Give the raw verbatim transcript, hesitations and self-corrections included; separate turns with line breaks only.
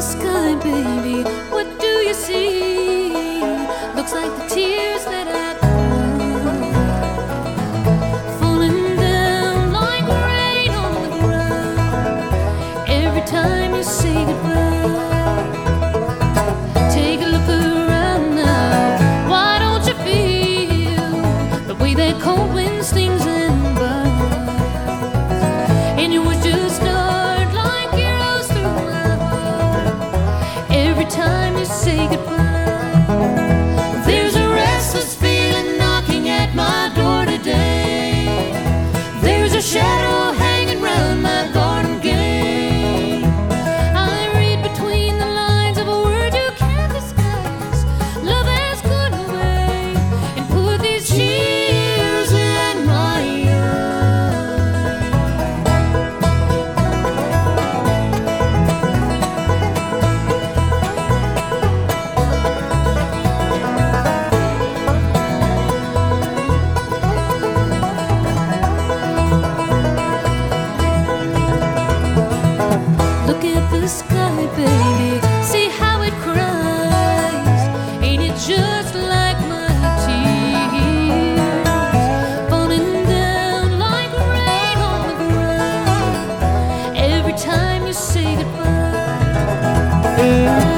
the sky, baby, what do you see? Looks like the tears that I cried, falling down like rain on the ground every time you say goodbye. Take a look around now, why don't you feel the way that cold wind stings and burns? And you would just start like arrows through my heart every time you say goodbye. There's a restless feeling knocking at my door today. There's a shadow hanging round my garden gate. I read between the lines of a word you can't disguise. Love has gone away and put these tears in my Look at the sky, baby, see how it cries. Ain't it just like my tears, falling down like rain on the ground every time you say goodbye?